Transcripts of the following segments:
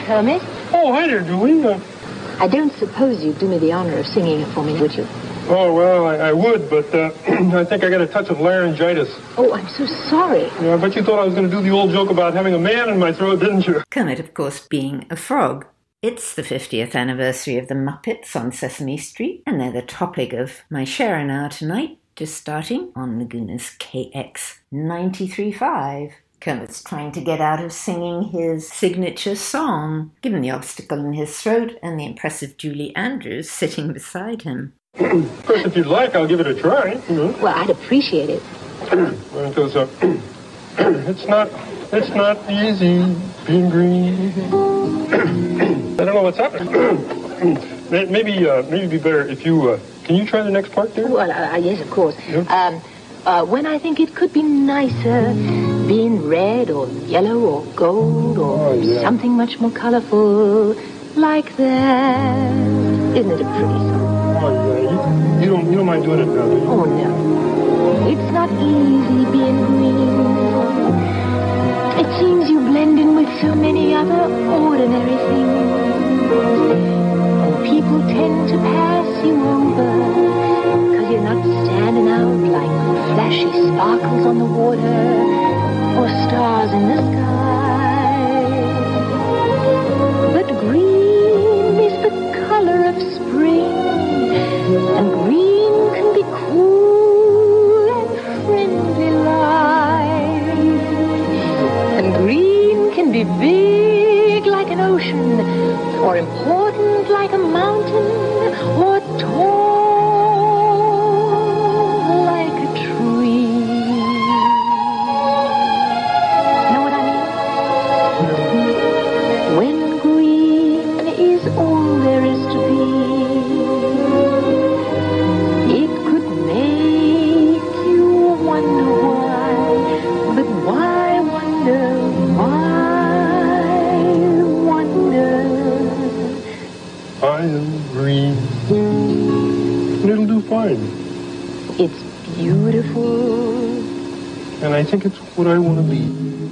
Kermit. Oh, hi there, Julie. I don't suppose you'd do me the honor of singing it for me, would you? Oh, well, I would, but I think I got a touch of laryngitis. Oh, I'm so sorry. Yeah, I bet you thought I was going to do the old joke about having a man in my throat, didn't you? Kermit, of course, being a frog. It's the 50th anniversary of the Muppets on Sesame Street, and they're the topic of my share an hour tonight, just starting on Laguna's KX 93.5. Kermit's trying to get out of singing his signature song, given the obstacle in his throat and the impressive Julie Andrews sitting beside him. Of course, if you'd like, I'll give it a try. Well, I'd appreciate it. Because it's not easy being green. I don't know what's happening. Maybe it'd be better if you... can you try the next part there? Well, yes, of course. Yeah. When I think it could be nicer being red or yellow or gold or something much more colorful like that. Isn't it a pretty song? Oh, yeah. You don't mind doing it now, do you? Oh, no. It's not easy being green. It seems you blend in with so many other ordinary things. And people tend to pass you over because you're not standing out like flashy sparkles on the water or stars in the sky. But green is the color of spring, and green can be cool and friendly like. And green can be big like an ocean, or important like a mountain, or tall like a tree. Know what I mean? When green is all there is to be, it could make you wonder why. But why wonder? Why wonder? I am green. And it'll do fine. It's beautiful. And I think it's what I want to be.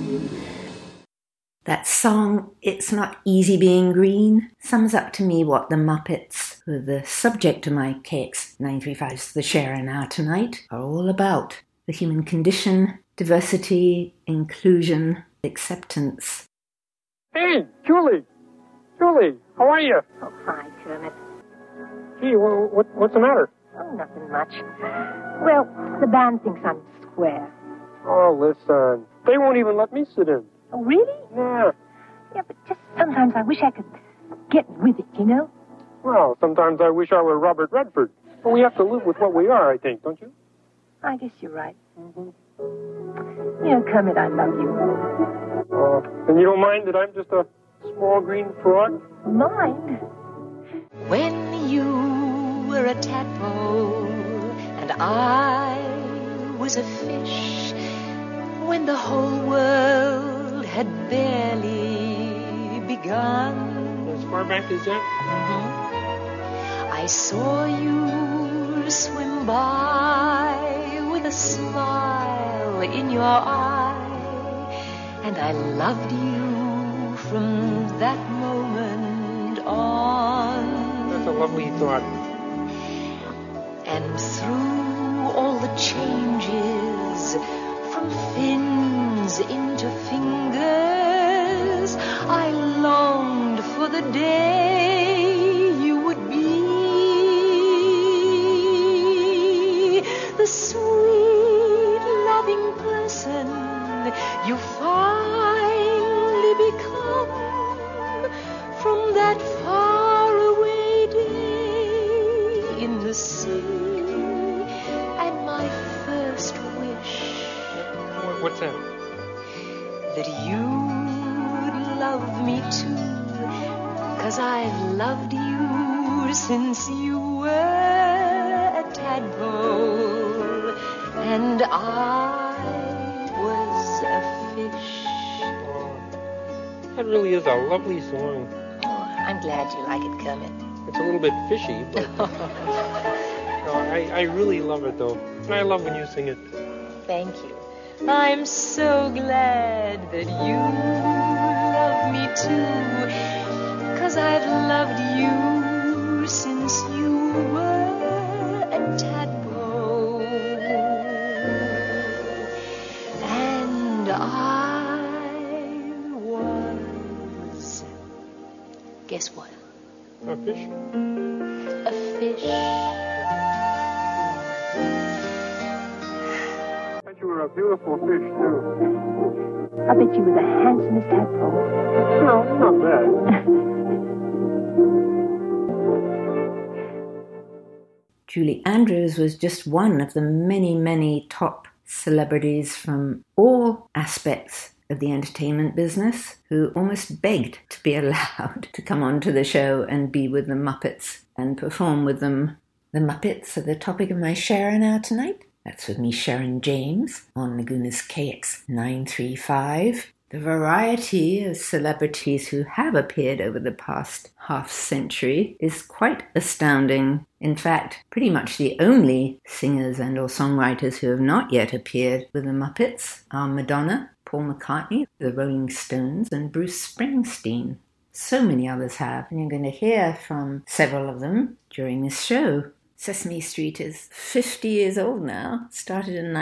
That song, It's Not Easy Being Green, sums up to me what the Muppets, who are the subject of my KX 935's The Share an Hour tonight, are all about. The human condition, diversity, inclusion, acceptance. Hey, Julie! Julie, how are you? Oh, hi, Kermit. Gee, what's the matter? Oh, nothing much. Well, the band thinks I'm square. Oh, listen. They won't even let me sit in. Oh, really? Yeah. Yeah, but just sometimes I wish I could get with it, you know? Well, sometimes I wish I were Robert Redford. But we have to live with what we are, I think, don't you? I guess you're right. Mm-hmm. You know, Kermit, I love you. Oh, and you don't mind that I'm just a small green frog? Mind? When you were a tadpole and I was a fish, when the whole world had barely begun. As far back as that? Mm-hmm. I saw you swim by with a smile in your eye, and I loved you from that moment on. That's a lovely thought. And through all the changes, from fins into fingers, I longed for the day you would be the sweet, loving person you finally become from that faraway day in the sea. And my first wish, What's that? that you'd love me too, 'cause I've loved you since you were a tadpole and I was a fish. That really is a lovely song. Oh, I'm glad you like it, Kermit. It's a little bit fishy, but no, I really love it, though. And I love when you sing it. Thank you. I'm so glad that you love me too. loved you since you were a tadpole, and I was, guess what? A fish? A fish. I bet you were a beautiful fish, too. I bet you were the handsomest tadpole. No, not bad. Julie Andrews was just one of the many, many top celebrities from all aspects of the entertainment business who almost begged to be allowed to come onto the show and be with the Muppets and perform with them. The Muppets are the topic of my Sharon Hour tonight. That's with me, Sharon James, on Laguna's KX 935. The variety of celebrities who have appeared over the past half-century is quite astounding. In fact, pretty much the only singers and or songwriters who have not yet appeared with the Muppets are Madonna, Paul McCartney, the Rolling Stones, and Bruce Springsteen. So many others have, and you're going to hear from several of them during this show. Sesame Street is 50 years old now, started in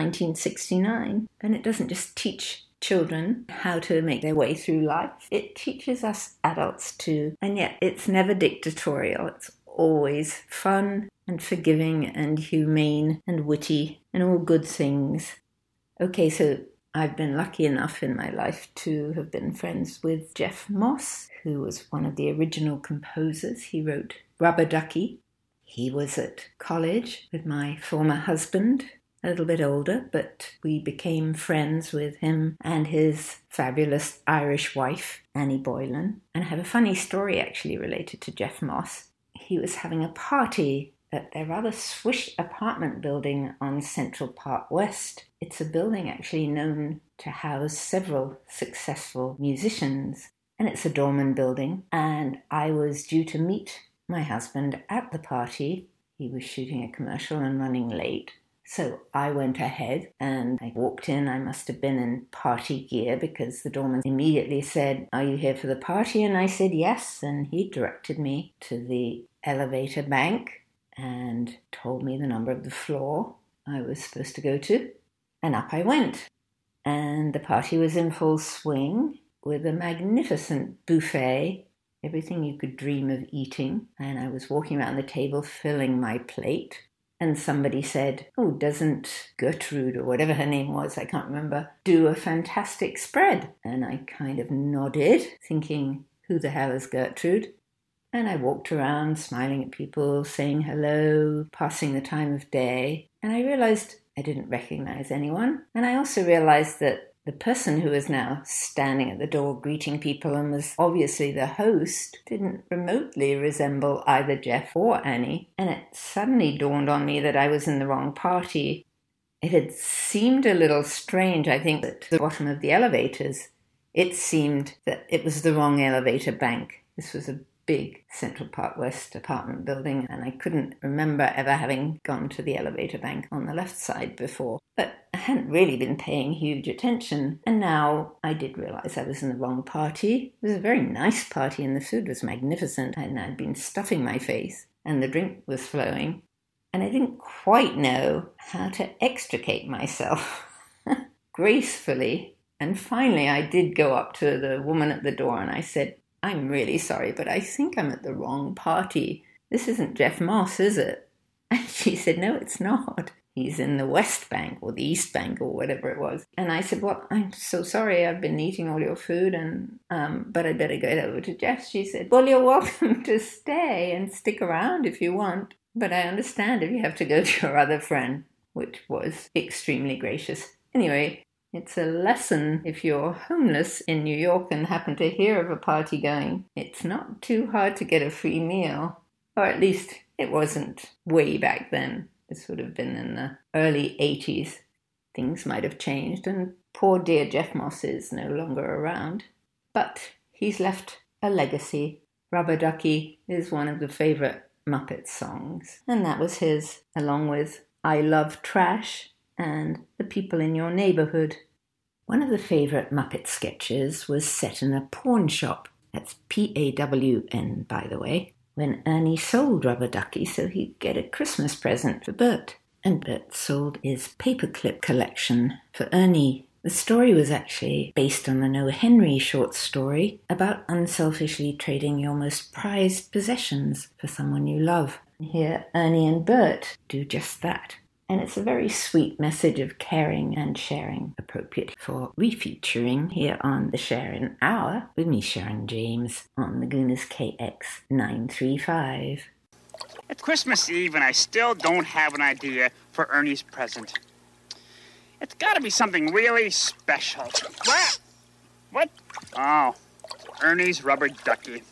1969, and it doesn't just teach children how to make their way through life. It teaches us adults too, and yet it's never dictatorial. It's always fun and forgiving and humane and witty and all good things. Okay, so I've been lucky enough in my life to have been friends with Jeff Moss, who was one of the original composers. He wrote Rubber Ducky. He was at college with my former husband, a little bit older, but we became friends with him and his fabulous Irish wife, Annie Boylan. And I have a funny story actually related to Jeff Moss. He was having a party at their rather swish apartment building on Central Park West. It's a building actually known to house several successful musicians, and it's a Dorman building. And I was due to meet my husband at the party. He was shooting a commercial and running late. So I went ahead and I walked in. I must have been in party gear because the doorman immediately said, "Are you here for the party?" And I said yes. And he directed me to the elevator bank and told me the number of the floor I was supposed to go to. And up I went. And the party was in full swing with a magnificent buffet, everything you could dream of eating. And I was walking around the table filling my plate. And somebody said, "Oh, doesn't Gertrude," or whatever her name was, I can't remember, "do a fantastic spread?" And I kind of nodded, thinking, who the hell is Gertrude? And I walked around smiling at people, saying hello, passing the time of day. And I realized I didn't recognize anyone. And I also realized that the person who was now standing at the door greeting people and was obviously the host didn't remotely resemble either Jeff or Annie. And it suddenly dawned on me that I was in the wrong party. It had seemed a little strange, I think, at the bottom of the elevators. It seemed that it was the wrong elevator bank. This was a big Central Park West apartment building, and I couldn't remember ever having gone to the elevator bank on the left side before. But I hadn't really been paying huge attention, and now I did realize I was in the wrong party. It was a very nice party, and the food was magnificent, and I'd been stuffing my face, and the drink was flowing, and I didn't quite know how to extricate myself gracefully. And finally, I did go up to the woman at the door, and I said, "I'm really sorry, but I think I'm at the wrong party. This isn't Jeff Moss, is it?" And she said, "No, it's not. He's in the West Bank or the East Bank or whatever it was." And I said, "Well, I'm so sorry. I've been eating all your food, and but I'd better get over to Jeff." She said, "Well, you're welcome to stay and stick around if you want, but I understand if you have to go to your other friend," which was extremely gracious. Anyway, it's a lesson if you're homeless in New York and happen to hear of a party going. It's not too hard to get a free meal, or at least it wasn't way back then. This would have been in the early 80s. Things might have changed, and poor dear Jeff Moss is no longer around. But he's left a legacy. Rubber Ducky is one of the favourite Muppet songs, and that was his, along with I Love Trash and The People in Your Neighborhood. One of the favourite Muppet sketches was set in a pawn shop. That's Pawn, by the way, when Ernie sold Rubber Ducky so he'd get a Christmas present for Bert. And Bert sold his paperclip collection for Ernie. The story was actually based on the Noah Henry short story about unselfishly trading your most prized possessions for someone you love. Here, Ernie and Bert do just that. And it's a very sweet message of caring and sharing, appropriate for refeaturing here on the Sharon Hour with me, Sharon James, on the Gooners KX 935. It's Christmas Eve and I still don't have an idea for Ernie's present. It's got to be something really special. What? Oh, Ernie's Rubber Ducky.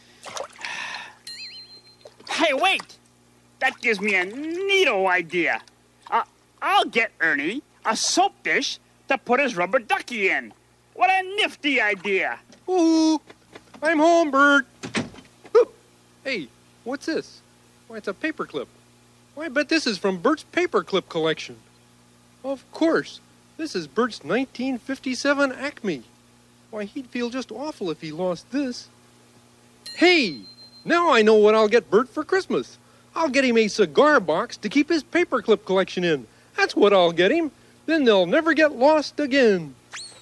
Hey, wait! That gives me a neato idea. I'll get Ernie a soap dish to put his Rubber Ducky in. What a nifty idea. Ooh, I'm home, Bert. Ooh. Hey, what's this? Why, it's a paperclip. Why, I bet this is from Bert's paperclip collection. Of course. This is Bert's 1957 Acme. Why, he'd feel just awful if he lost this. Hey, now I know what I'll get Bert for Christmas. I'll get him a cigar box to keep his paperclip collection in. That's what I'll get him. Then they'll never get lost again.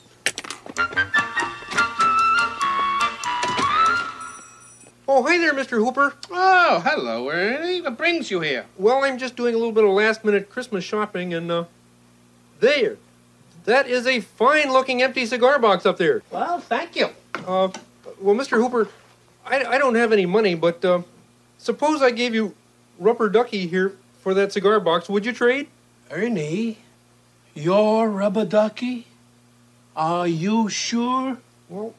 Oh, hi there, Mr. Hooper. Oh, hello, Ernie. What brings you here? Well, I'm just doing a little bit of last-minute Christmas shopping, and, there. That is a fine-looking empty cigar box up there. Well, thank you. Well, Mr. Hooper, I don't have any money, but, suppose I gave you Rubber Ducky here for that cigar box. Would you trade? Ernie, your Rubber Ducky? Are you sure? Well,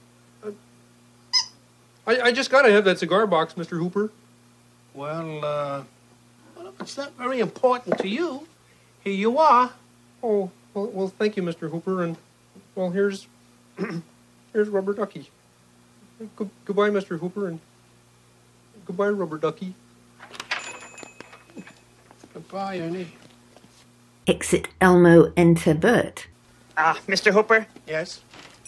I just gotta have that cigar box, Mr. Hooper. Well, if it's not very important to you, here you are. Oh, well, thank you, Mr. Hooper, and, well, here's Rubber Ducky. Goodbye, Mr. Hooper, and goodbye, Rubber Ducky. Goodbye, Ernie. Exit Elmo, enter Bert. Mr. Hooper? Yes?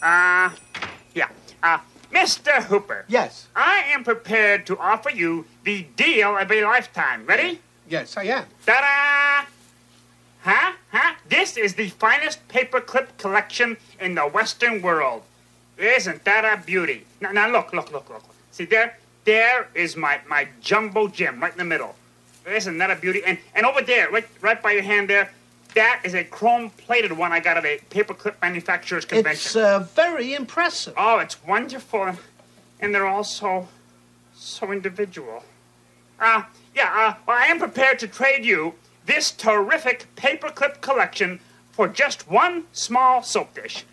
Mr. Hooper. Yes. I am prepared to offer you the deal of a lifetime. Ready? Yes, I am. Ta-da! Huh? This is the finest paperclip collection in the Western world. Isn't that a beauty? Now look. See, there is my jumbo gem right in the middle. Isn't that a beauty? And over there, right by your hand there, that is a chrome-plated one I got at a paperclip manufacturer's convention. It's very impressive. Oh, it's wonderful. And they're all so individual. Well, I am prepared to trade you this terrific paperclip collection for just one small soap dish.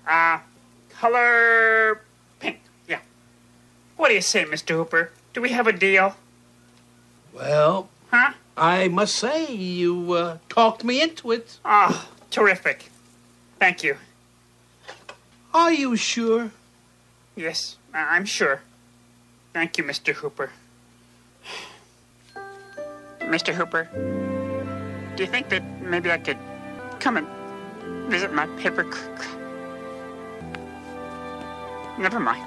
Color pink, yeah. What do you say, Mr. Hooper? Do we have a deal? Well, Huh? I must say you talked me into it. Oh, terrific. Thank you. Are you sure? Yes, I'm sure. Thank you, Mr. Hooper. Mr. Hooper, do you think that maybe I could come and visit my paper... Never mind.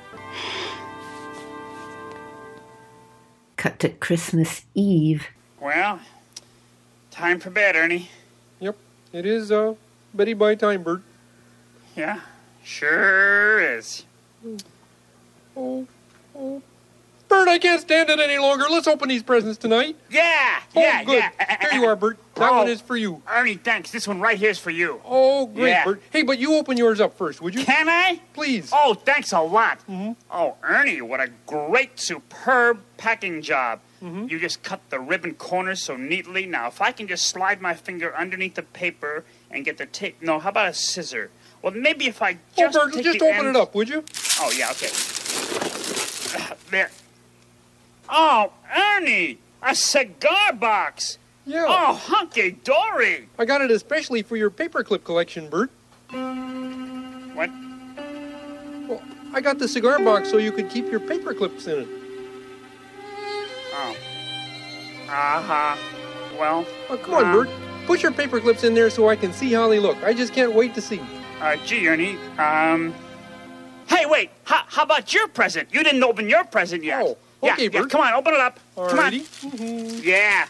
Cut to Christmas Eve. Well, time for bed, Ernie. Yep, it is, Betty Bye time, Bert. Yeah, sure is. Oh. Bert, I can't stand it any longer. Let's open these presents tonight. Yeah, Good. yeah. Here you are, Bert. That Oh. one is for you. Ernie, thanks. This one right here is for you. Oh, great, Yeah. Bert. Hey, but you open yours up first, would you? Can I? Please. Oh, thanks a lot. Mm-hmm. Oh, Ernie, what a great, superb packing job. Mm-hmm. You just cut the ribbon corners so neatly. Now, if I can just slide my finger underneath the paper and get the tape... No, how about a scissor? Well, maybe if I just Bert, take just the open end... it up, would you? Oh, yeah, okay. There. Oh, Ernie, a cigar box. Yeah. Oh, hunky-dory. I got it especially for your paperclip collection, Bert. What? Well, I got the cigar box so you could keep your paperclips in it. Oh. Uh-huh. Well... Oh, come on, Bert. Put your paperclips in there so I can see how they look. I just can't wait to see. Gee, Ernie, Hey, wait. How about your present? You didn't open your present yet. Oh, okay, yeah, Bert. come on, open it up. Come on. Alrighty. Yeah.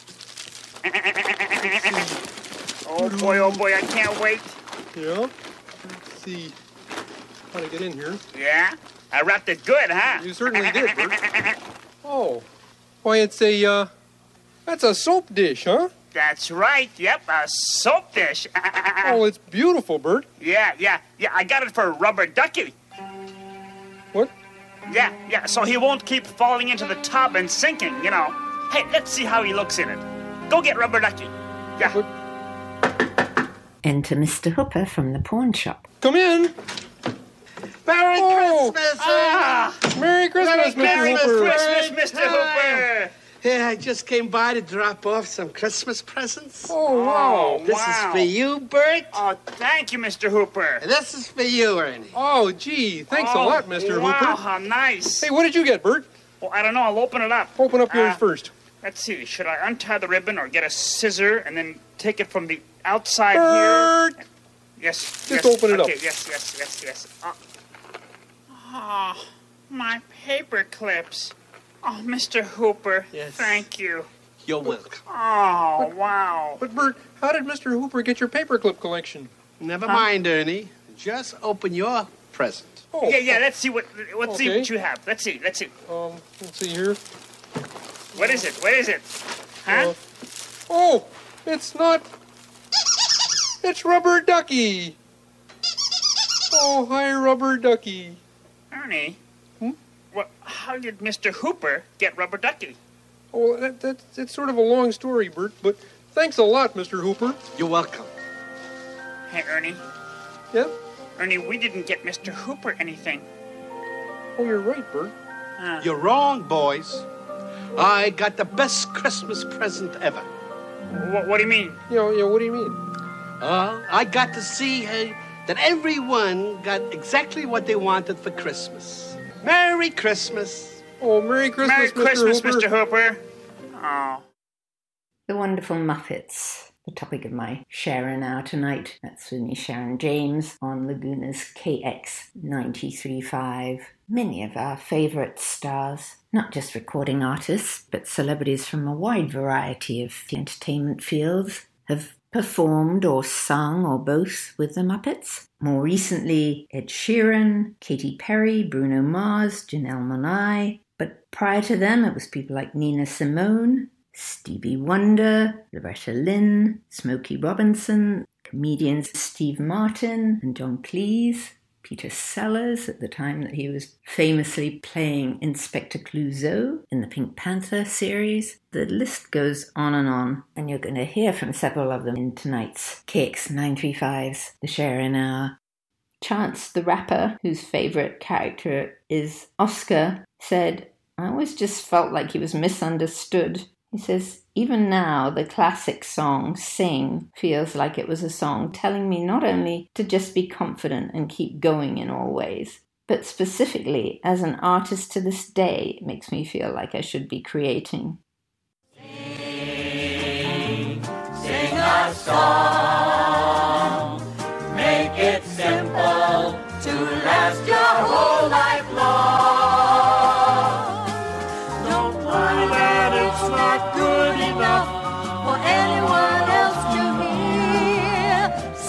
Oh boy, I can't wait. Yeah. Let's see how to get in here. Yeah? I wrapped it good, huh? You certainly did, Bert. Oh. Why, it's that's a soap dish, huh? That's right. Yep, a soap dish. Oh, it's beautiful, Bert. Yeah, I got it for a rubber ducky. What? Yeah, so he won't keep falling into the tub and sinking, you know. Hey, let's see how he looks in it. Go get rubber ducky. Yeah. What? Enter Mr. Hooper from the pawn shop. Come in. Merry Oh. Christmas! Merry Christmas, Merry Mr. Hooper. Christmas, Mr. Hooper. Yeah, I just came by to drop off some Christmas presents. Oh, wow. This is for you, Bert. Oh, thank you, Mr. Hooper. And this is for you, Ernie. Oh, gee. Thanks a lot, Mr. Wow, Hooper. how nice. Hey, what did you get, Bert? Well, I don't know. I'll open it up. Open up yours first. Let's see. Should I untie the ribbon or get a scissor and then take it from the outside Bert! here? Yes. Just open it up. Okay, yes. Oh, my paper clips. Oh, Mr. Hooper, Yes. thank you. You're welcome. Oh, wow. But, Bert, how did Mr. Hooper get your paperclip collection? Never mind, Ernie. Just open your present. Oh, Yeah, let's see what Okay. you have. Let's see. let's see here. What is it? Huh? Oh, it's not. It's Rubber Ducky. Oh, hi, Rubber Ducky. Ernie? Well, how did Mr. Hooper get rubber ducky? Oh, it's sort of a long story, Bert, but thanks a lot, Mr. Hooper. You're welcome. Hey, Ernie. Yeah? Ernie, we didn't get Mr. Hooper anything. Oh, you're right, Bert. You're wrong, boys. I got the best Christmas present ever. What do you mean? Yeah, what do you mean? I got to see that everyone got exactly what they wanted for Christmas. Merry Christmas. Oh, Merry Christmas, Merry Christmas, Mr. Mr. Hooper. Oh. The Wonderful Muppets, the topic of my Sharon Hour tonight. That's with me, Sharon James, on Laguna's KX 93.5. Many of our favourite stars, not just recording artists, but celebrities from a wide variety of entertainment fields, have performed or sung or both with the Muppets. More recently, Ed Sheeran, Katy Perry, Bruno Mars, Janelle Monáe. But prior to them, it was people like Nina Simone, Stevie Wonder, Loretta Lynn, Smokey Robinson, comedians Steve Martin and John Cleese, Peter Sellers at the time that he was famously playing Inspector Clouseau in the Pink Panther series. The list goes on, and you're going to hear from several of them in tonight's KX 935's The Sharon Hour. Chance the Rapper, whose favourite character is Oscar, said, "I always just felt like he was misunderstood." He says, "Even now, the classic song, Sing, feels like it was a song telling me not only to just be confident and keep going in all ways, but specifically, as an artist to this day, it makes me feel like I should be creating." Sing a song, make it simple to last your whole life long. Don't worry that it's not good enough for anyone else to hear.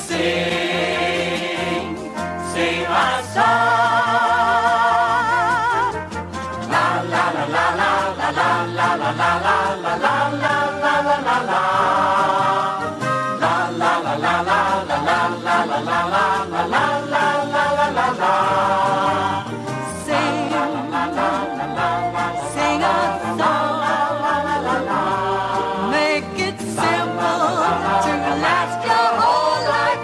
Sing a song. La la la la la la la la la la la la la la la la la. Sing a song, make it simple to last your whole life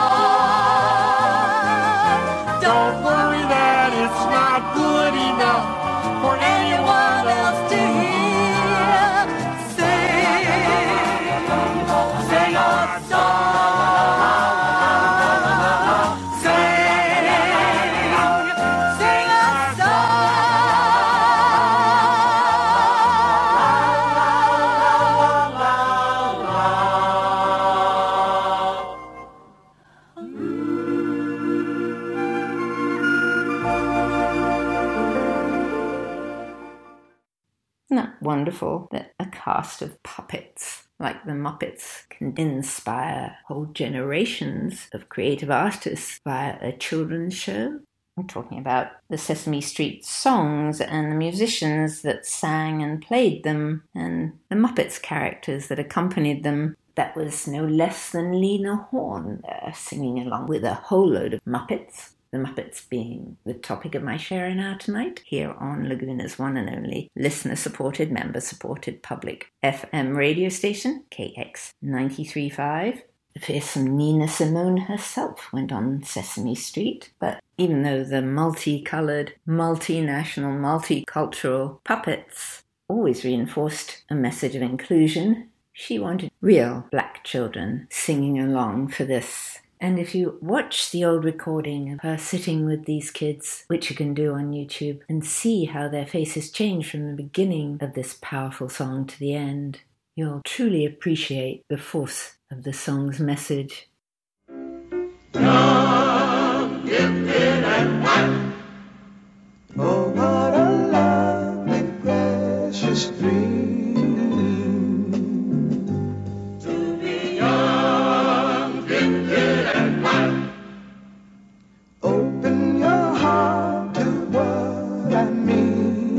long. Don't worry that it's not good enough for anyone else to hear. Isn't that wonderful that a cast of puppets like the Muppets can inspire whole generations of creative artists via a children's show? I'm talking about the Sesame Street songs and the musicians that sang and played them, and the Muppets characters that accompanied them. That was no less than Lena Horne there, singing along with a whole load of Muppets. The Muppets being the topic of my sharing hour tonight, here on Laguna's one and only listener-supported, member-supported public FM radio station, KX 93.5. The fearsome Nina Simone herself went on Sesame Street, but even though the multicolored, multinational, multicultural puppets always reinforced a message of inclusion, she wanted real black children singing along for this. And if you watch the old recording of her sitting with these kids, which you can do on YouTube, and see how their faces change from the beginning of this powerful song to the end, you'll truly appreciate the force of the song's message. Young, gifted, and white. Oh, what a lovely, precious dream. To be young, gifted, and white. Open your heart to what I mean.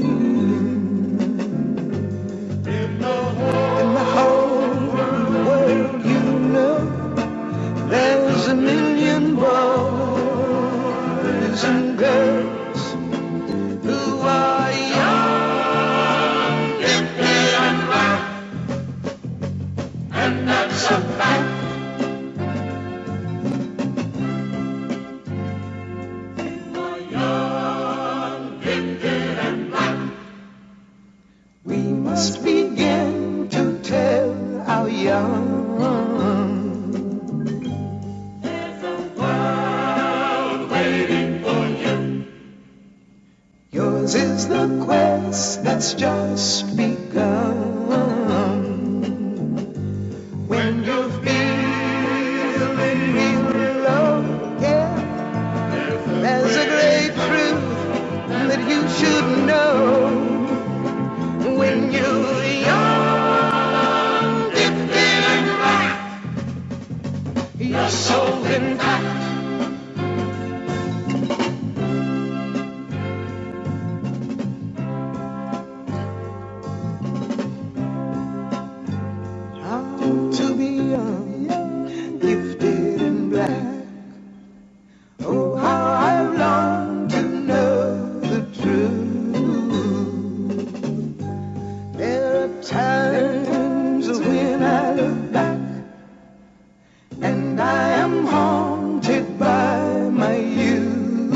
In the whole world, you know, there's a million boys and girls who are young, gifted, and bright, and that's a fact. Who are young, gifted, and bright. We must begin to tell our young. There's a world waiting for you. Yours is the quest that's just begun. When you're feeling real low, yeah, there's a great truth that you should know. When you're young, gifted, and bright, your soul intact. How to be young, gifted, and black. Oh, how I've longed to know the truth. There are times when I look back and I am haunted by my youth.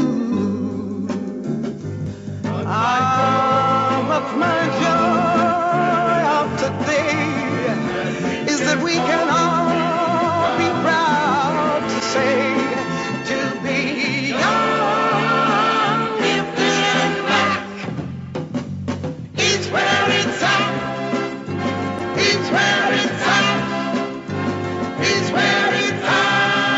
Of my joy of today is that we can all be proud to say, to be young, gifted, and black is where it's at. It's where it's at. It's where it's at.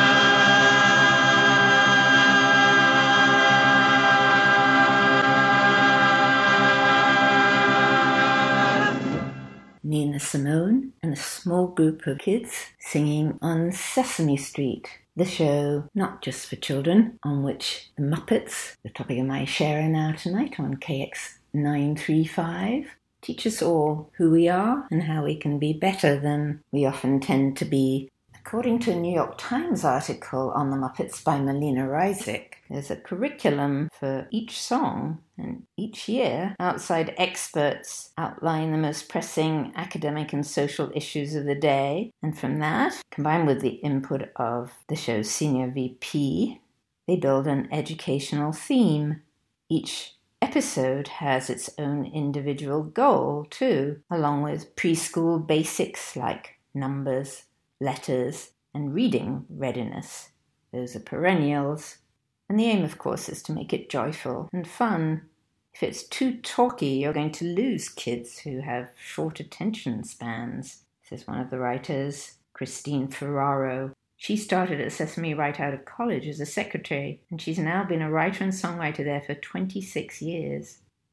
Nina Simone and a small group of kids singing on Sesame Street, the show not just for children, on which the Muppets, the topic of my share now tonight on KX 935, teach us all who we are and how we can be better than we often tend to be. According to a New York Times article on the Muppets by Melina Reisig, there's a curriculum for each song, and each year, outside experts outline the most pressing academic and social issues of the day. And from that, combined with the input of the show's senior VP, they build an educational theme. Each episode has its own individual goal, too, along with preschool basics like numbers, letters, and reading readiness. Those are perennials. And the aim, of course, is to make it joyful and fun. If it's too talky, you're going to lose kids who have short attention spans, says one of the writers, Christine Ferraro. She started at Sesame right out of college as a secretary, and she's now been a writer and songwriter there for 26 years.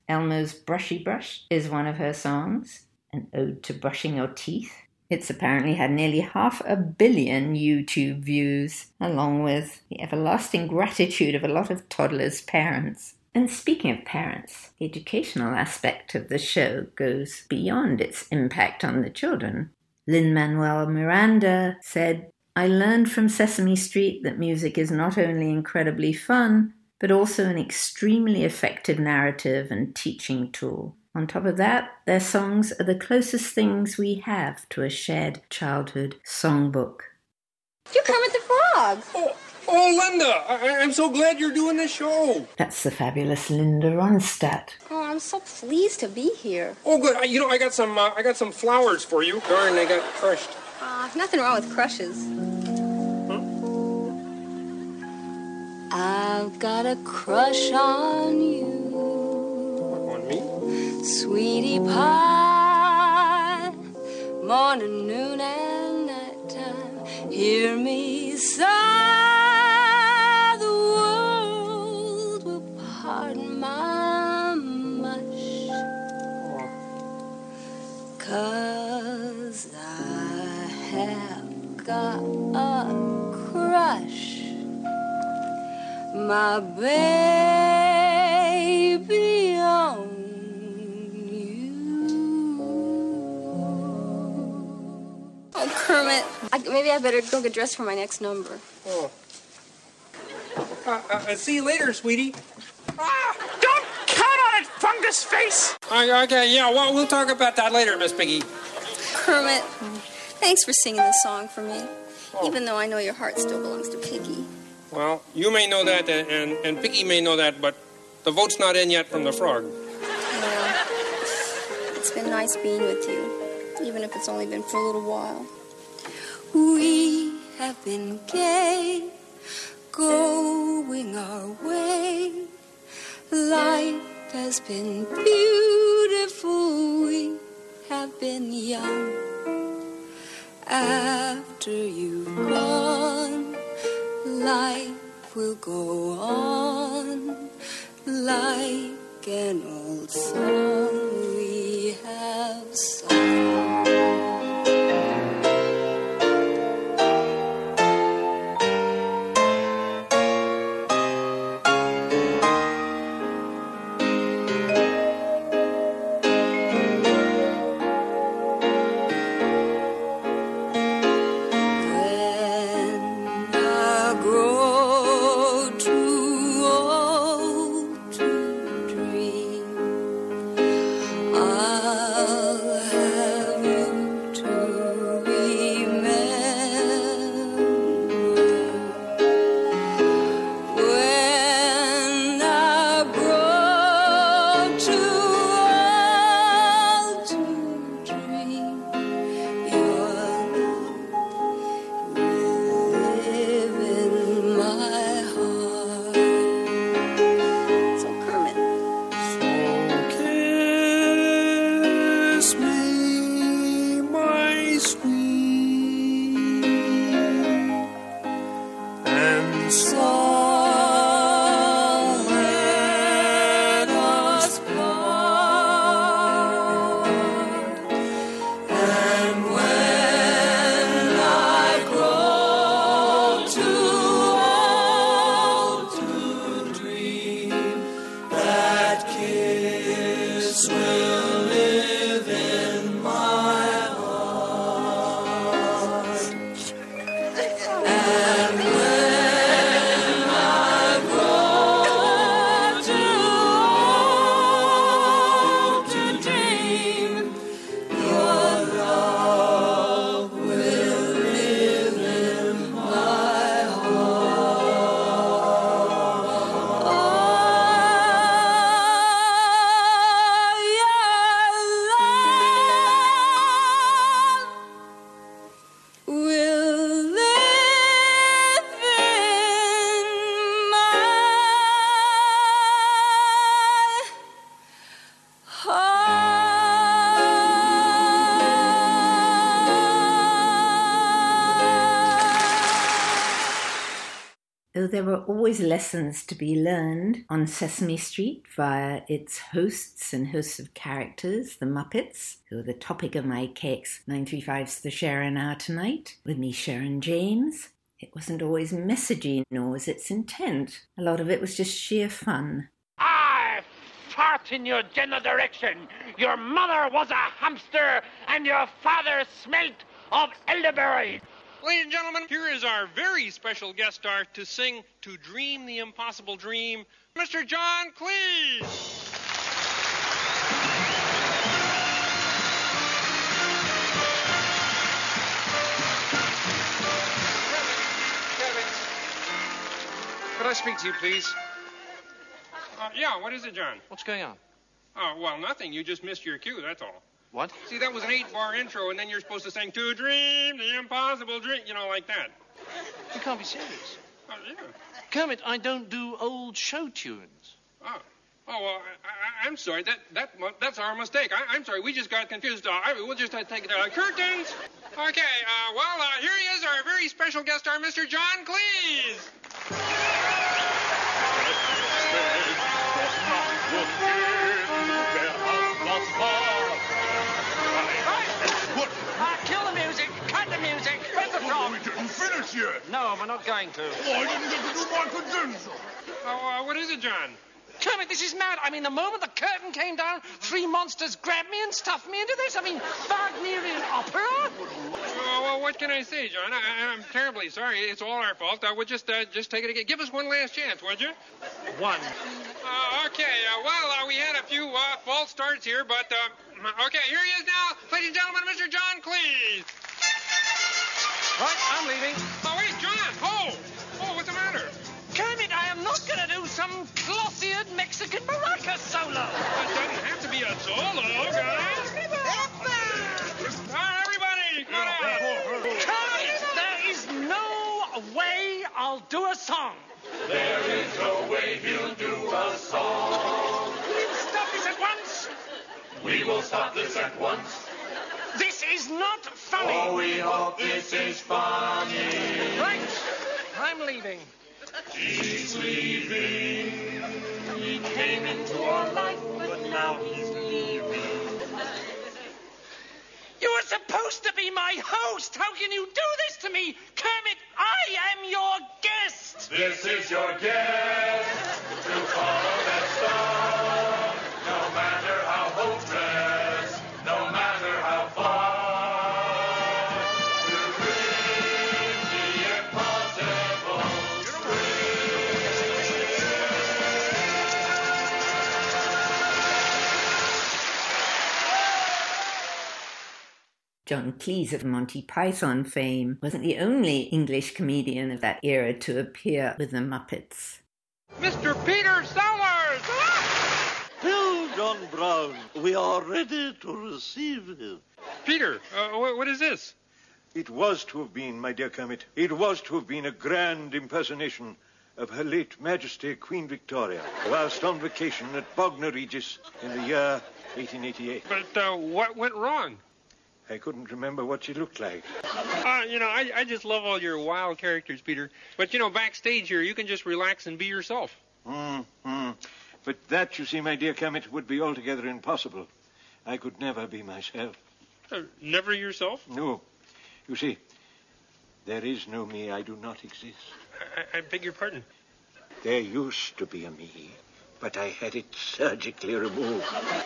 Elmo's Brushy Brush is one of her songs, an ode to brushing your teeth. It's apparently had nearly 500 million YouTube views, along with the everlasting gratitude of a lot of toddlers' parents. And speaking of parents, the educational aspect of the show goes beyond its impact on the children. Lin-Manuel Miranda said, "I learned from Sesame Street that music is not only incredibly fun, but also an extremely effective narrative and teaching tool. On top of that, their songs are the closest things we have to a shared childhood songbook." You're Kermit the Frog! Oh, Linda, I'm so glad you're doing this show. That's the fabulous Linda Ronstadt. Oh, I'm so pleased to be here. Oh, good. I got some flowers for you. Darn, they got crushed. Nothing wrong with crushes. I've got a crush on you. On me? Sweetie pie, morning, noon, and nighttime. Hear me sigh, the world will pardon my mush. 'Cause I have got a crush. My baby on you. Oh, Kermit, maybe I better go get dressed for my next number. Oh. See you later, sweetie. Don't count on it, fungus face! Okay, yeah, well, we'll talk about that later, Miss Piggy. Kermit, thanks for singing this song for me, even though I know your heart still belongs to Piggy. Well, you may know that, and Piggy may know that, but the vote's not in yet from the frog. Well, it's been nice being with you, even if it's only been for a little while. We have been gay, going our way. Life has been beautiful, we have been young. After you've gone, life will go on like an old song we have sung. there were always lessons to be learned on Sesame Street via its hosts and hosts of characters, the Muppets, who are the topic of my KX935's The Sharon Hour tonight, with me, Sharon James. It wasn't always messagey, nor was its intent. A lot of it was just sheer fun. I fart in your general direction. Your mother was a hamster, and your father smelt of elderberry. Ladies and gentlemen, here is our very special guest star to sing To Dream the Impossible Dream, Mr. John Cleese. Kevin, could I speak to you, please? Yeah, what is it, John? What's going on? Oh, well, nothing. You just missed your cue, that's all. What? See, that was an 8-bar intro, and then you're supposed to sing To Dream the Impossible Dream, you know, like that. You can't be serious. Oh, yeah. Kermit, I don't do old show tunes. Oh, well, I'm sorry. That's our mistake. I'm sorry. We just got confused. We'll just take the curtains. Okay, here he is, our very special guest star, Mr. John Cleese. Kill the music! Cut the music! Where's the song? We didn't finish yet. No, we're not going to. I didn't get to do my credential. Oh, what is it, John? Kermit, this is mad. I mean, the moment the curtain came down, 3 monsters grabbed me and stuffed me into this. I mean, Wagnerian opera? Oh, well, what can I say, John? I'm terribly sorry. It's all our fault. We'll just take it again. Give us one last chance, would you? One. Okay. We had a few false starts here, but, okay, here he is now. Ladies and gentlemen, Mr. John Cleese. Right, I'm leaving. Oh, wait, John. Oh, what's the matter? Kermit, I am not going to do some cloth-eared Mexican maraca solo. It doesn't have to be a solo, guys. Everybody, come on. Kermit, there is no way I'll do a song. There is no way he'll do a song. We'll stop this at once. We will stop this at once. This is not funny. Oh, we hope this is funny. Right, I'm leaving. He's leaving. He came into our life, but now he's leaving. You were supposed to be my host. How can you do this to me? Kermit, I am your guest. This is your guest to follow that star. No matter how hopeless, no matter how far. To dream the impossible. John Cleese of Monty Python fame wasn't the only English comedian of that era to appear with the Muppets. Mr. Peter Sellers! Tell John Brown we are ready to receive him. Peter, what is this? It was to have been, my dear Kermit, it was to have been a grand impersonation of Her late Majesty Queen Victoria, whilst on vacation at Bognor Regis in the year 1888. But what went wrong? I couldn't remember what she looked like. I just love all your wild characters, Peter. But, backstage here, you can just relax and be yourself. But that, you see, my dear Kermit, would be altogether impossible. I could never be myself. Never yourself? No. You see, there is no me. I do not exist. I beg your pardon? There used to be a me, but I had it surgically removed.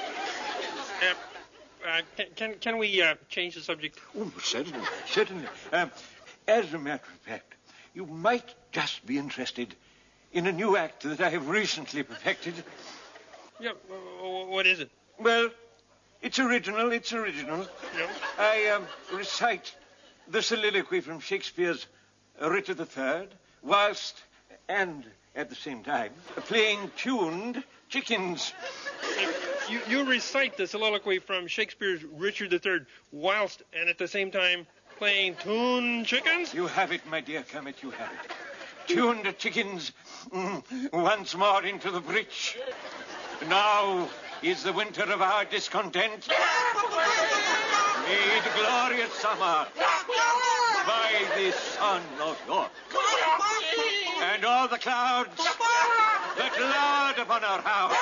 Can we change the subject? Oh, certainly. As a matter of fact, you might just be interested in a new act that I have recently perfected. Yeah, what is it? Well, it's original. Yeah. I recite the soliloquy from Shakespeare's Richard III, whilst, and at the same time, playing tuned chickens. You recite the soliloquy from Shakespeare's Richard III whilst and at the same time playing tuned chickens? You have it, my dear Kermit, you have it. Tuned chickens once more into the breach. Now is the winter of our discontent. Made glorious summer by the son of York. And all the clouds that lowered upon our house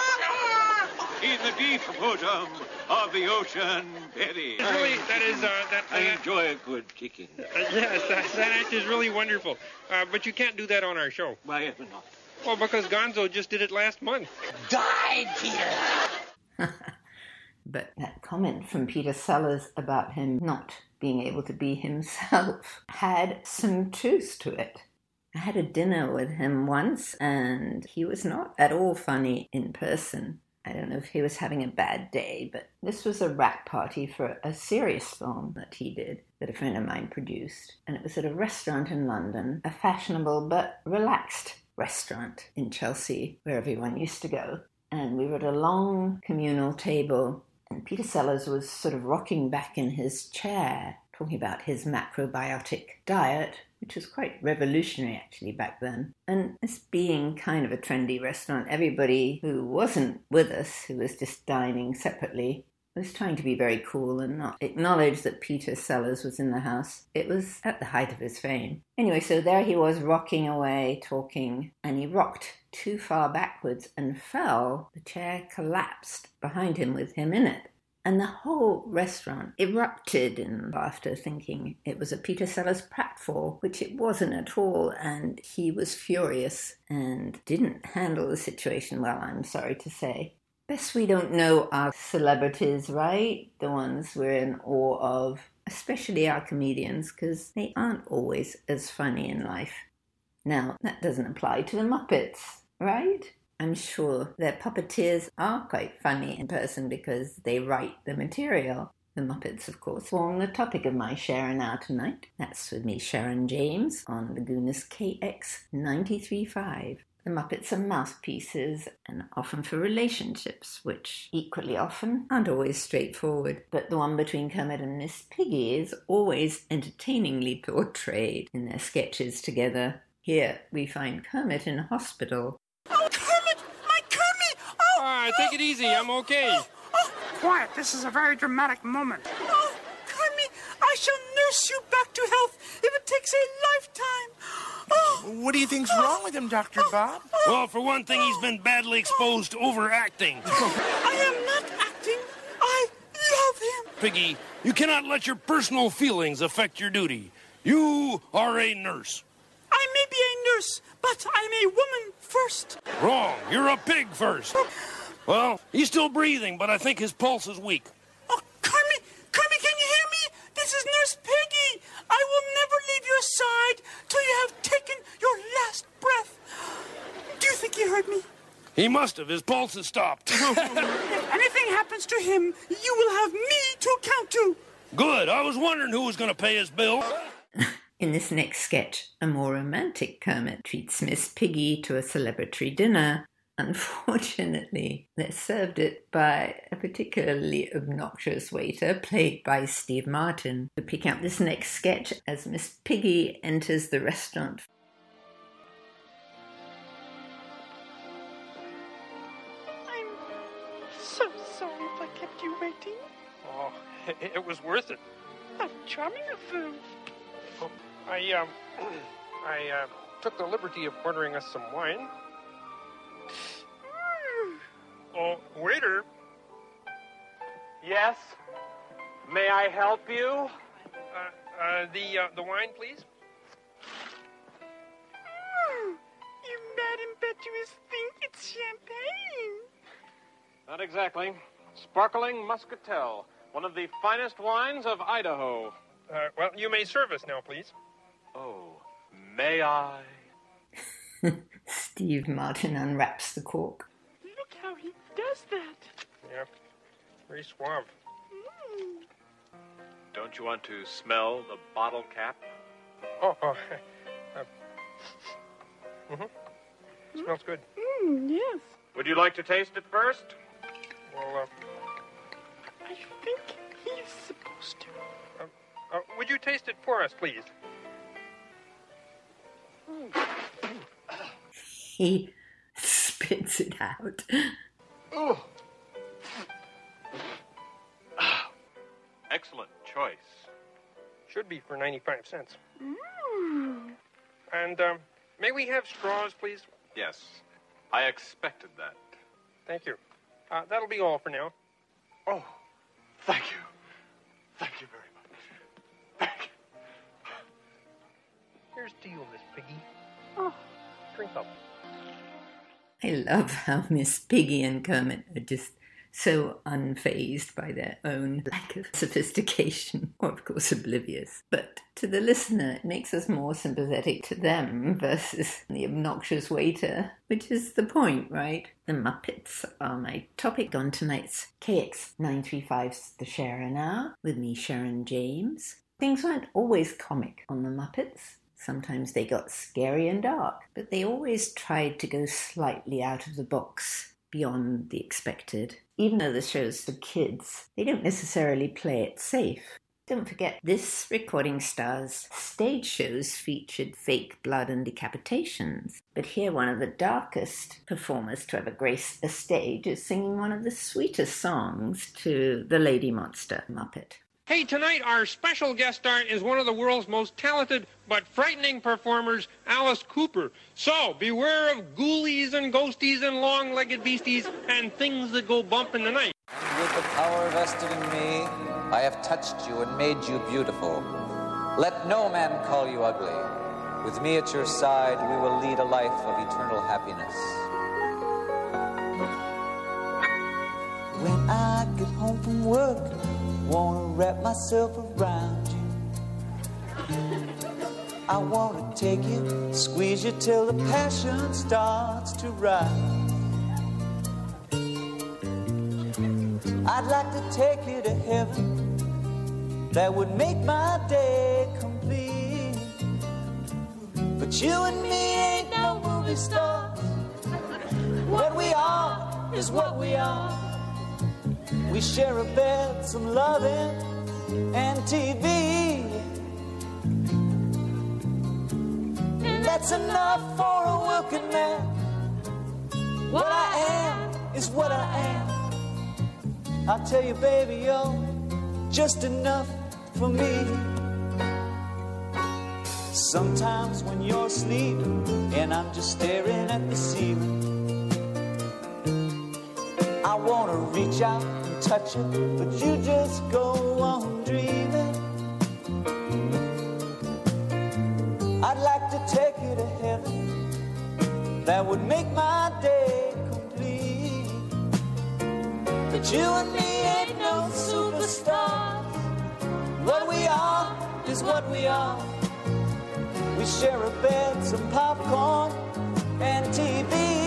in the deep bosom of the ocean berry. Really, I enjoy a good kicking. Yes, that act is really wonderful. But you can't do that on our show. Why ever not? Well, because Gonzo just did it last month. Died, Peter! But that comment from Peter Sellers about him not being able to be himself had some truth to it. I had a dinner with him once, and he was not at all funny in person. I don't know if he was having a bad day, but this was a wrap party for a serious film that he did, that a friend of mine produced. And it was at a restaurant in London, a fashionable but relaxed restaurant in Chelsea, where everyone used to go. And we were at a long communal table, and Peter Sellers was sort of rocking back in his chair, talking about his macrobiotic diet, which was quite revolutionary actually back then. And this being kind of a trendy restaurant, everybody who wasn't with us, who was just dining separately, was trying to be very cool and not acknowledge that Peter Sellers was in the house. It was at the height of his fame. Anyway, so there he was rocking away, talking, and he rocked too far backwards and fell. The chair collapsed behind him with him in it. And the whole restaurant erupted in laughter, thinking it was a Peter Sellers pratfall, which it wasn't at all, and he was furious and didn't handle the situation well, I'm sorry to say. Best we don't know our celebrities, right? The ones we're in awe of, especially our comedians, because they aren't always as funny in life. Now, that doesn't apply to the Muppets, right? I'm sure their puppeteers are quite funny in person because they write the material. The Muppets, of course, form the topic of my Sharon Hour tonight. That's with me, Sharon James, on Laguna's KX 93.5. The Muppets are mouthpieces, and often for relationships, which equally often aren't always straightforward. But the one between Kermit and Miss Piggy is always entertainingly portrayed in their sketches together. Here we find Kermit in hospital. Oh, Kermit! My Kermit! Take it easy, I'm okay. Quiet, this is a very dramatic moment. Oh, Kermit, I shall nurse you back to health if it takes a lifetime. Oh, what do you think's wrong with him, Dr. Bob? Well, for one thing, he's been badly exposed to overacting. I am not acting. I love him. Piggy, you cannot let your personal feelings affect your duty. You are a nurse. I may be a nurse, but I'm a woman first. Wrong. You're a pig first. Well, he's still breathing, but I think his pulse is weak. Oh, Kermit, can you hear me? This is Nurse Piggy. I will never leave your side till you have taken your last breath. Do you think he heard me? He must have. His pulse has stopped. If anything happens to him, you will have me to account to. Good. I was wondering who was going to pay his bill. In this next sketch, a more romantic Kermit treats Miss Piggy to a celebratory dinner. Unfortunately, they're served it by a particularly obnoxious waiter played by Steve Martin. We pick up this next sketch as Miss Piggy enters the restaurant. I'm so sorry if I kept you waiting. Oh, it was worth it. A charming affair. Oh, I took the liberty of ordering us some wine. Oh, waiter. Yes? May I help you? The wine, please. You mad impetuous think it's champagne. Not exactly. Sparkling Muscatel, one of the finest wines of Idaho. Well, you may serve us now, please. Oh, may I? Steve Martin unwraps the cork. Look how he does that. Yeah, very suave. Don't you want to smell the bottle cap? Smells good. Yes. Would you like to taste it first? Well, I think he's supposed to. Would you taste it for us, please? He spits it out. Oh. Excellent choice. Should be for 95 cents. And, May we have straws, please? Yes, I expected that. Thank you. That'll be all for now. Oh, thank you. Thank you very much. Thank you. Here's to you, Miss Piggy. Oh, drink up. I love how Miss Piggy and Kermit are just so unfazed by their own lack of sophistication, or of course oblivious. But to the listener, it makes us more sympathetic to them versus the obnoxious waiter, which is the point, right? The Muppets are my topic on tonight's KX935's The Sharon Hour, with me, Sharon James. Things weren't always comic on the Muppets. Sometimes they got scary and dark, but they always tried to go slightly out of the box, beyond the expected. Even though the show's for kids, they don't necessarily play it safe. Don't forget, this recording star's stage shows featured fake blood and decapitations. But here, one of the darkest performers to ever grace a stage is singing one of the sweetest songs to the Lady Monster Muppet. Hey, tonight our special guest star is one of the world's most talented but frightening performers, Alice Cooper. So, beware of ghoulies and ghosties and long-legged beasties and things that go bump in the night. And with the power vested in me, I have touched you and made you beautiful. Let no man call you ugly. With me at your side, we will lead a life of eternal happiness. When I get home from work, wanna wrap myself around you. I wanna take you, squeeze you till the passion starts to rise. I'd like to take you to heaven, that would make my day complete. But you and me ain't no movie stars. What we are is what we are. We share a bed, some loving, and TV. And that's enough for a working man. What I am is what I am. I'll tell you, baby, you're just enough for me. Sometimes when you're asleep and I'm just staring at the ceiling, I wanna reach out and touch you, but you just go on dreaming. I'd like to take you to heaven, that would make my day complete. But you and me ain't no superstars. What we are is what we are. We share a bed, some popcorn, and TV.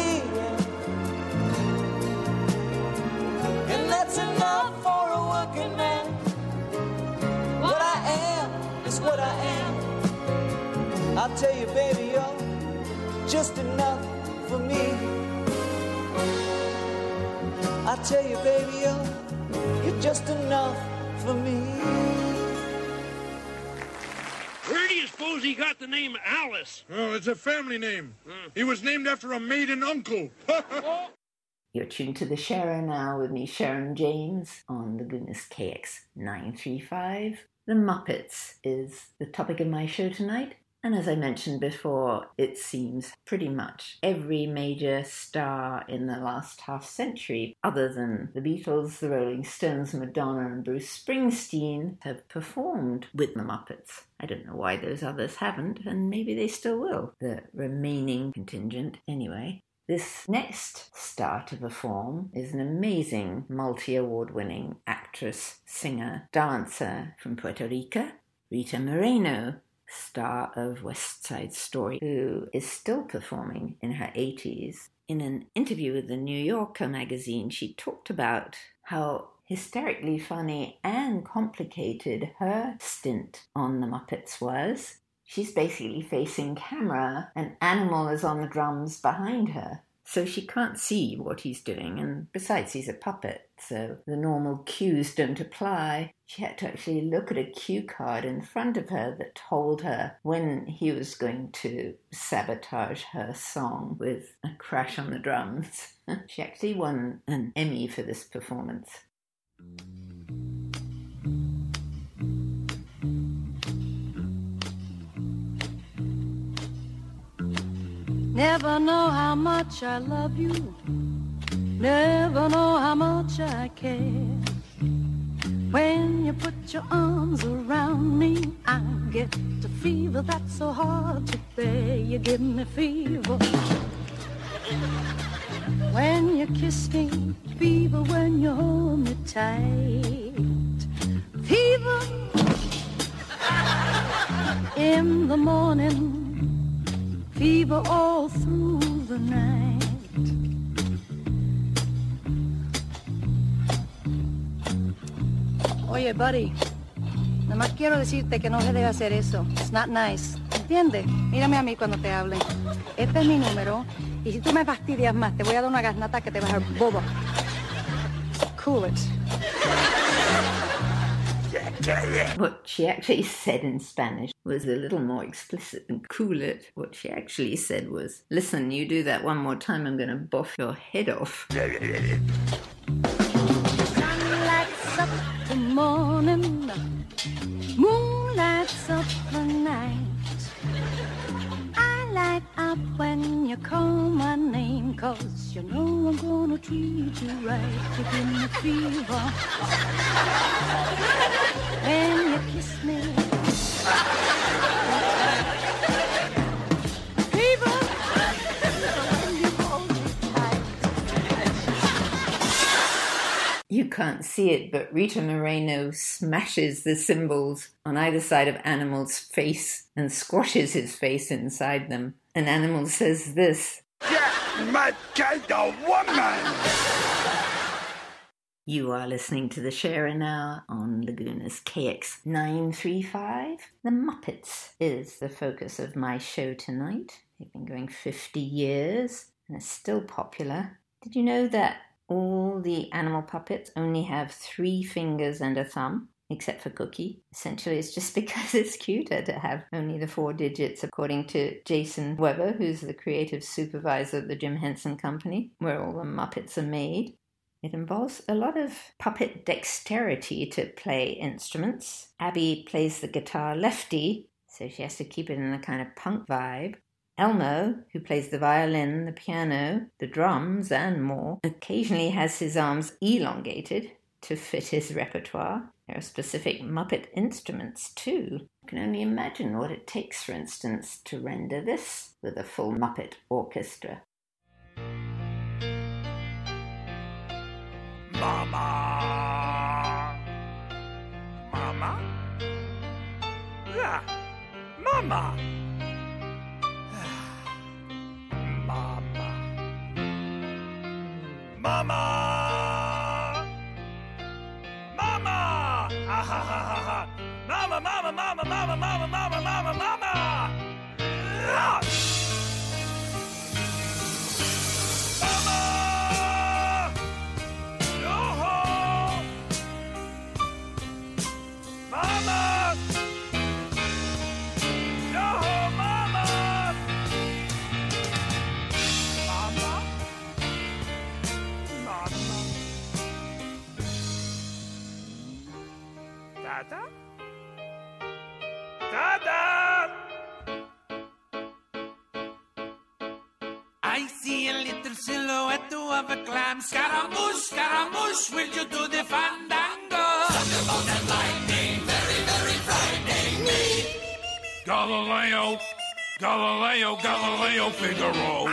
That's enough for a working man. What I am is what I am. I'll tell you, baby, you're just enough for me. I'll tell you, baby, you're just enough for me. Where do you suppose he got the name Alice? Oh, it's a family name. He was named after a maiden uncle. You're tuned to The Sharon Hour with me, Sharon James, on the Goodness KX935. The Muppets is the topic of my show tonight. And as I mentioned before, it seems pretty much every major star in the last half century, other than the Beatles, the Rolling Stones, Madonna and Bruce Springsteen, have performed with the Muppets. I don't know why those others haven't, and maybe they still will. The remaining contingent, anyway. This next star to perform is an amazing multi-award-winning actress, singer, dancer from Puerto Rico, Rita Moreno, star of West Side Story, who is still performing in her 80s. In an interview with the New Yorker magazine, she talked about how hysterically funny and complicated her stint on the Muppets was. She's basically facing camera, an animal is on the drums behind her, so she can't see what he's doing, and besides he's a puppet, so the normal cues don't apply. She had to actually look at a cue card in front of her that told her when he was going to sabotage her song with a crash on the drums. She actually won an Emmy for this performance. Never know how much I love you. Never know how much I care. When you put your arms around me, I get a fever that's so hard to bear. You give me fever when you kiss me, fever when you hold me tight, fever in the morning, fever all through the night. Oye, buddy, nada más quiero decirte que no se debe hacer eso. It's not nice. ¿Entiendes? Mírame a mí cuando te hable. Este es mi número. Y si tú me fastidias más, te voy a dar una garnata que te va a dejar bobo. Cool it. What she actually said in Spanish was a little more explicit than cool it. What she actually said was, listen, you do that one more time, I'm going to boff your head off. Sun lights up the morning, moon lights up the night. I light up when you call my name, 'cause you know I'm gonna treat you right. You give me fever when you kiss me. Fever when you hold me tight. You can't see it, but Rita Moreno smashes the cymbals on either side of Animal's face and squashes his face inside them. And Animal says this: "Get my kind of woman!" You are listening to the Sharon Hour on Laguna's KX 935. The Muppets is the focus of my show tonight. They've been going 50 years and are still popular. Did you know that all the animal puppets only have 3 fingers and a thumb, except for Cookie? Essentially, it's just because it's cuter to have only the 4 digits, according to Jason Weber, who's the creative supervisor of the Jim Henson Company, where all the Muppets are made. It involves a lot of puppet dexterity to play instruments. Abby plays the guitar lefty, so she has to keep it in a kind of punk vibe. Elmo, who plays the violin, the piano, the drums, and more, occasionally has his arms elongated to fit his repertoire. There are specific Muppet instruments, too. You can only imagine what it takes, for instance, to render this with a full Muppet orchestra. Mama! Mama? Yeah, Mama! Mama! Mama! Mama! Ah, ha, ha, ha, ha. Mama, mama, mama, mama, mama, mama, mama, mama! Ah! Mama! Yo-ho! Mama! Yo-ho, mama! Mama? Mama? Dada? Dada! I see a little silhouette of a clam. Scaramouche, Scaramouche, will you do the fandango? Thunderbolt and lightning, very, very frightening me. Galileo, Galileo, Galileo Figaro.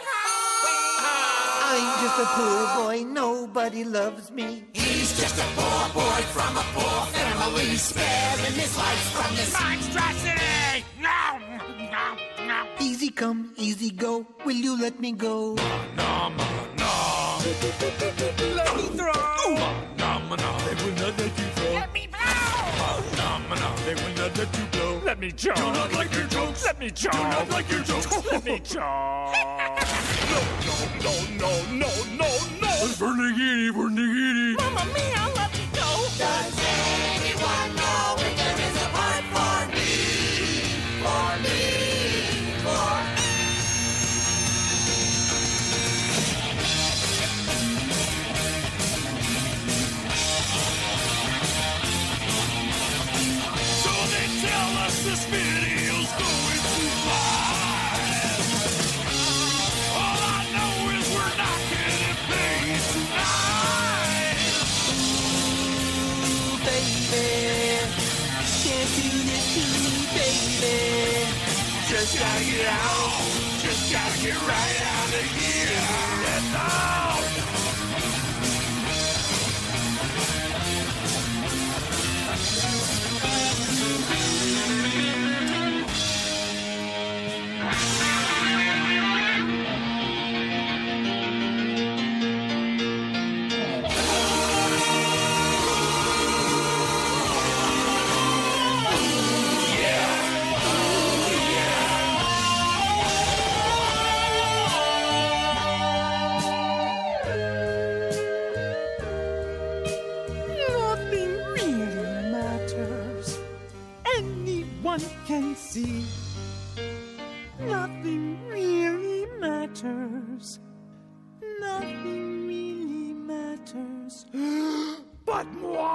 I'm just a poor boy, nobody loves me. He's just a poor boy from a poor family, sparing his life from this monstrosity. No, no, no. Easy come, easy go, will you let me go? No, no, no. Let me throw. No, no, they will not let you throw. Let me blow. No, no, they will not let you blow. Let me choke. Do not like your jokes. Let me choke. Do not like your jokes. Let me choke. No, no, no, no, no, no. Vernigini, Vernigini. Mamma mia, let me go. Does anyone know if there is a part for me? For me. For So they tell us this video's going too fast. Can't do this to me, baby. Just gotta get out. Just gotta get right out of here. Get out. Nothing really matters. Anyone can see. Nothing really matters. Nothing really matters. But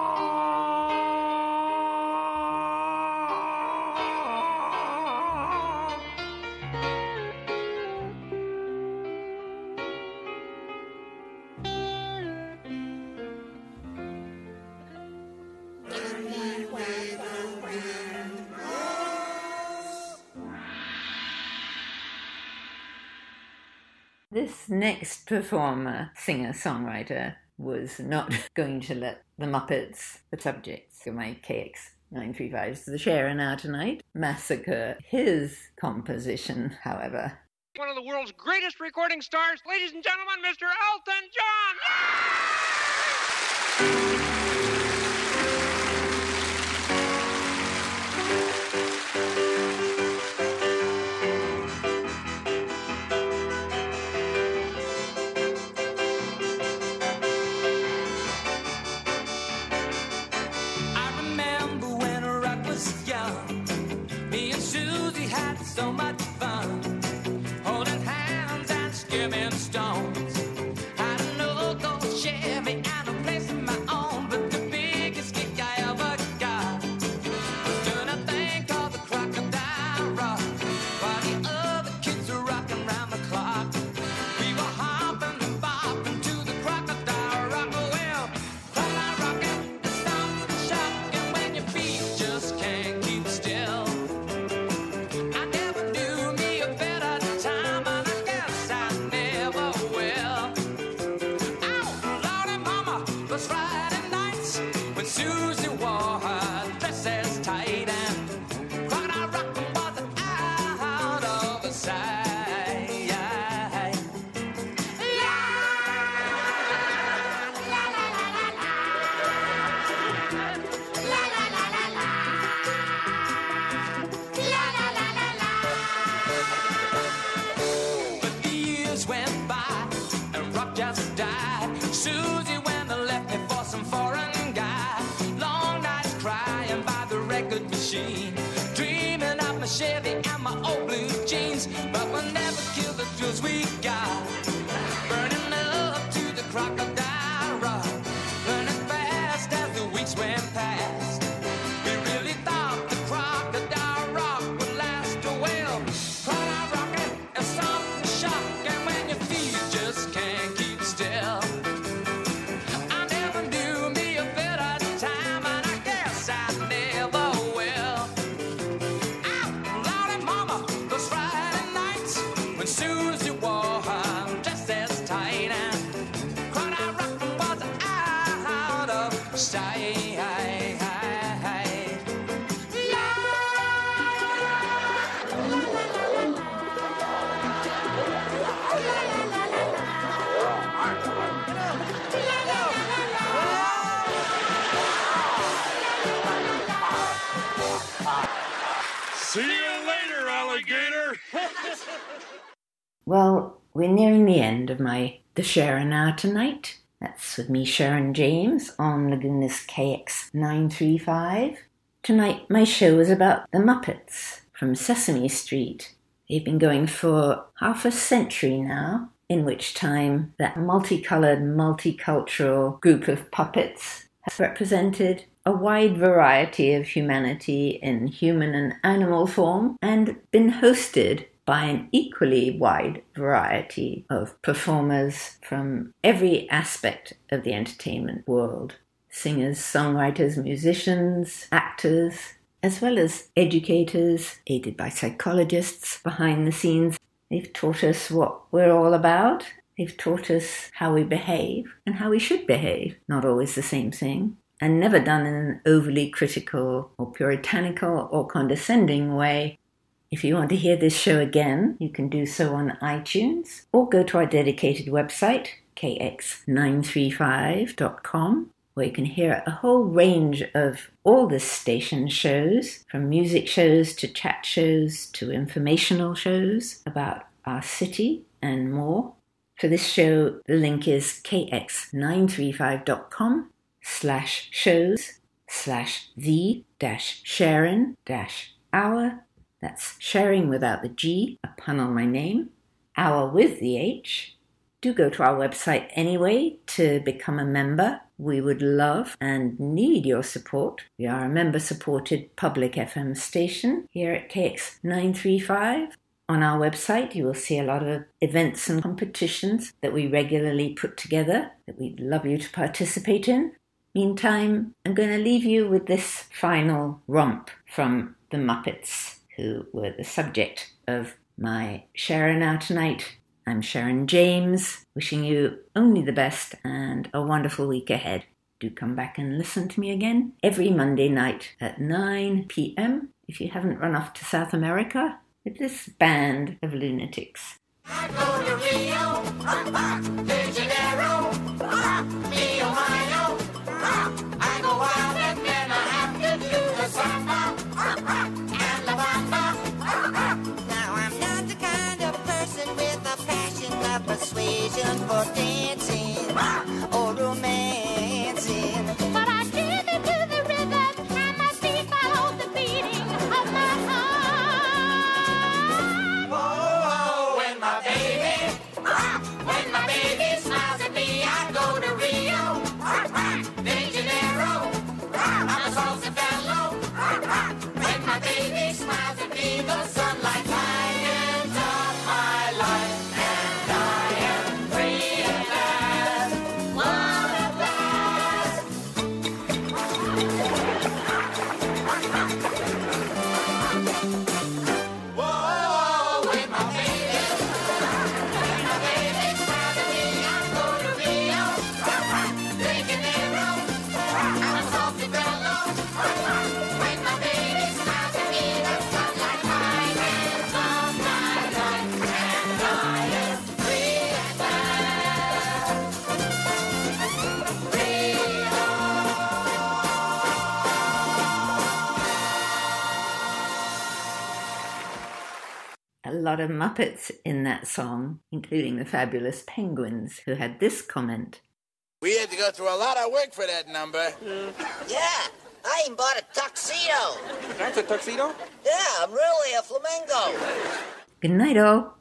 moi. This next performer, singer-songwriter, was not going to let the Muppets, the subjects of my KX935's The Sharer Now Tonight, massacre his composition, however. One of the world's greatest recording stars, ladies and gentlemen, Mr. Elton John! I remember when Rock was young. Me and Susie had so much fun, holding hands and skimming stones. Had an old gold Chevy and a place of my own, but the biggest kick I ever got was doing a thing called the Crocodile Rock, while the other kids were rocking round the clock. We were hopping and bopping to the Crocodile Rock. Well, crocodile rocking is something shocking when your feet just can't keep still. I never knew me a better time, and I guess I never will. Oh, Lordy Mama, those Friday nights when Susie wore her dresses tight and crocodile rocking was out of sight. But the years went by and Rock just died. Susie went and left me for some foreign guy. Long nights crying by the record machine, dreaming of my Chevy and my old blue jeans. But we'll never kill the thrills we got, burning up to the Crocodile Rock, burning fast as the weeks went past. We really thought the Crocodile Rock would last a while. Crocodile rocking is something shocking when your feet just can't keep still. I never knew me a better time, and I guess I never will. Oh, Lordy Mama, those Friday nights when Susie wore her dresses tight and crocodile rocking was out of sight. See you later, alligator. Well, we're nearing the end of my The Sharer Now Tonight. That's with me, Sharon James, on Laguna's KX935. Tonight, my show is about the Muppets from Sesame Street. They've been going for half a century now, in which time that multicolored, multicultural group of puppets has represented a wide variety of humanity in human and animal form, and been hosted by an equally wide variety of performers from every aspect of the entertainment world. Singers, songwriters, musicians, actors, as well as educators, aided by psychologists behind the scenes. They've taught us what we're all about. They've taught us how we behave and how we should behave. Not always the same thing. And never done in an overly critical or puritanical or condescending way. If you want to hear this show again, you can do so on iTunes or go to our dedicated website, kx935.com, where you can hear a whole range of all the station shows, from music shows to chat shows to informational shows about our city and more. For this show, the link is kx935.com/shows/the-Sharon-hour. That's sharing without the G, a pun on my name, hour with the H. Do go to our website anyway to become a member. We would love and need your support. We are a member-supported public FM station here at KX935. On our website, you will see a lot of events and competitions that we regularly put together that we'd love you to participate in. Meantime, I'm going to leave you with this final romp from the Muppets, who were the subject of my Sharon Now Tonight. I'm Sharon James, wishing you only the best and a wonderful week ahead. Do come back and listen to me again every Monday night at 9 p.m. if you haven't run off to South America with this band of lunatics. I go to Rio, de Janeiro, Mio Mayo. I go out and then I have to do the samba and la bamba. Now I'm not the kind of person with a passion of persuasion for dancing or romancing. But I give it to the rhythm and my feet follow the beating of my heart. Oh, when my baby smiles at me, I go to Rio, de Janeiro. I'm a salsa fellow. When my baby smiles at me, the sunlight lightens up my life, and I am free at last. What a blast! Whoa, when my baby smiles at me, I go to Rio, de Janeiro. I'm a salty fellow. When my baby smiles at me, the sunlight lightens up my life, and I am free at last. A lot of Muppets in that song, including the fabulous Penguins, who had this comment. We had to go through a lot of work for that number. Yeah, I even bought a tuxedo. That's a tuxedo? Yeah, I'm really a flamingo. Good night, all.